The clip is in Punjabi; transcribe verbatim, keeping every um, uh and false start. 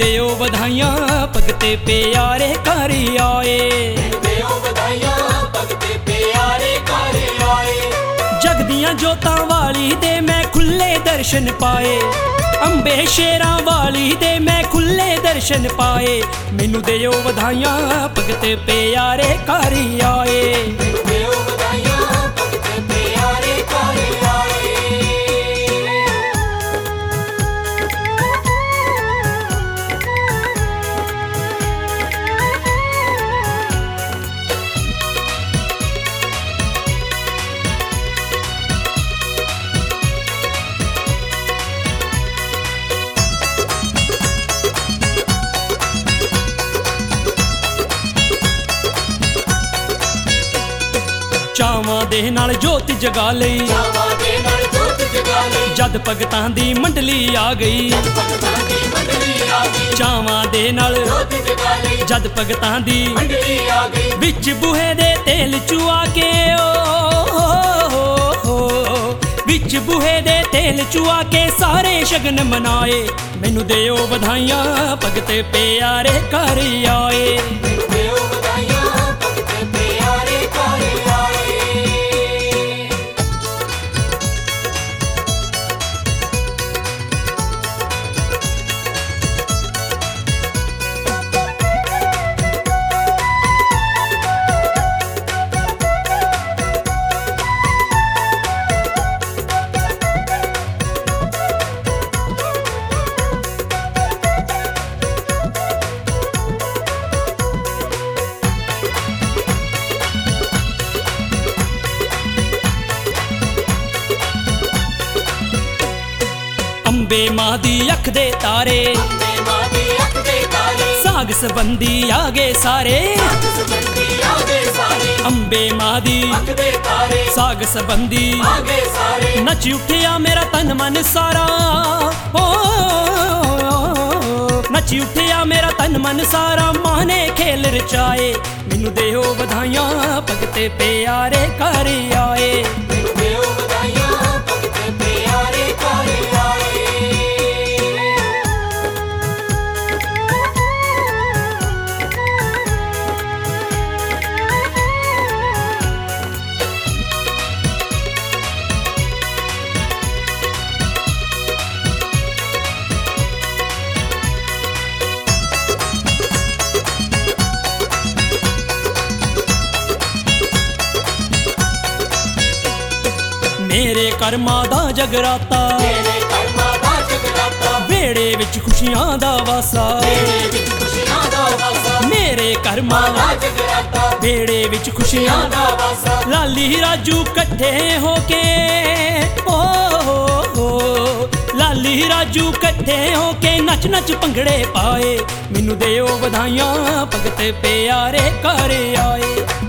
ਦਿਓ ਵਧਾਈਆਂ ਭਗਤੇ ਪਿਆਰੇ ਘਰ ਆਏ। ਮੈਨੂੰ ਦਿਓ ਵਧਾਈਆਂ ਭਗਤੇ ਪਿਆਰੇ ਘਰ ਆਏ। ਜਗਦੀਆਂ ਜੋਤਾਂ ਵਾਲੀ ਦੇ ਮੈਂ ਖੁੱਲੇ ਦਰਸ਼ਨ ਪਾਏ, ਅੰਬੇ ਸ਼ੇਰਾਂ ਵਾਲੀ ਦੇ ਮੈਂ ਖੁੱਲੇ ਦਰਸ਼ਨ ਪਾਏ। ਮੈਨੂੰ ਦਿਓ ਵਧਾਈਆਂ ਭਗਤੇ ਪਿਆਰੇ ਘਰ ਆਏ। ਮੈਨੂੰ ਦਿਓ ਵਧਾਈਆਂ ਭਗਤੇ ਪਿਆਰੇ ਘਰ ਆਏ। ਚਾਵਾਂ ਦੇ ਨਾਲ ਜੋਤ ਜਗਾ ਲਈ, ਚਾਵਾਂ ਦੇ ਨਾਲ ਜੋਤ ਜਗਾ ਲਈ। ਜਦ ਭਗਤਾਂ ਦੀ ਮੰਡਲੀ ਆ ਗਈ, ਭਗਤਾਂ ਦੀ ਮੰਡਲੀ ਆ ਗਈ। ਚਾਵਾਂ ਦੇ ਨਾਲ ਜੋਤ ਜਗਾ ਲਈ। ਜਦ ਭਗਤਾਂ ਦੀ ਮੰਡਲੀ ਆ ਗਈ। ਵਿੱਚ ਬੂਹੇ ਦੇ ਤੇਲ ਚੁਆ ਕੇ ਓ ਵਿੱਚ ਬੂਹੇ ਦੇ ਤੇਲ ਚੁਆ ਕੇ ਸਾਰੇ ਸ਼ਗਨ ਮਨਾਏ। ਮੈਨੂੰ ਦਿਓ ਵਧਾਈਆਂ ਭਗਤੇ ਪਿਆਰੇ ਘਰ ਆਏ। ਮੈਨੂੰ ਦਿਓ ਵਧਾਈਆਂ ਭਗਤੇ ਪਿਆਰੇ ਘਰ ਆਏ। ਅੰਬੇ ਮਾਂ ਦੀ ਅੱਖ ਦੇ ਤਾਰੇ, ਅੰਬੇ ਮਾਂ ਦੀ ਅੱਖ ਦੇ ਤਾਰੇ। ਸਾਗ ਸੰਬੰਧੀ ਆ ਗਏ ਸਾਰੇ, ਸਾਗ ਸੰਬੰਧੀ ਆ ਗਏ ਸਾਰੇ। ਅੰਬੇ ਮਾਂ ਦੀ ਅੱਖ ਦੇ ਤਾਰੇ। ਸਾਗ ਸੰਬੰਧੀ ਆ ਗਏ ਸਾਰੇ। ਨੱਚ ਉੱਠਿਆ ਮੇਰਾ ਤਨ ਮਨ ਸਾਰਾ, ਓ ਨੱਚ ਉੱਠਿਆ ਮੇਰਾ ਤਨ ਮਨ ਸਾਰਾ। ਮਾਂ ਨੇ ਖੇਲ ਰਚਾਏ। ਮੈਨੂੰ ਦਿਓ ਵਧਾਈਆਂ ਭਗਤੇ ਪਿਆਰੇ ਘਰ ਆਏ। ਮੈਨੂੰ ਦਿਓ ਵਧਾਈਆਂ ਭਗਤੇ ਪਿਆਰੇ ਘਰ ਆਏ। ਮੇਰੇ ਕਰਮਾਂ ਦਾ ਜਗਰਾਤਾ, ਮੇਰੇ ਕਰਮਾਂ ਦਾ ਜਗਰਾਤਾ। ਵੇੜੇ ਵਿੱਚ ਖੁਸ਼ੀਆਂ ਦਾ ਵਾਸਾ, ਮੇਰੇ ਵਿੱਚ ਖੁਸ਼ੀਆਂ ਦਾ ਵਾਸਾ। ਮੇਰੇ ਕਰਮਾਂ ਦਾ ਜਗਰਾਤਾ। ਵੇੜੇ ਵਿੱਚ ਖੁਸ਼ੀਆਂ ਦਾ ਵਾਸਾ। ਲਾਲੀ ਰਾਜੂ ਇਕੱਠੇ ਹੋ ਕੇ ਓ ਲਾਲੀ ਰਾਜੂ ਇਕੱਠੇ ਹੋ ਕੇ ਨੱਚ ਨੱਚ ਭੰਗੜੇ ਪਾਏ। ਮੈਨੂੰ ਦਿਓ ਵਧਾਈਆਂ ਭਗਤੇ ਪਿਆਰੇ ਘਰ ਆਏ।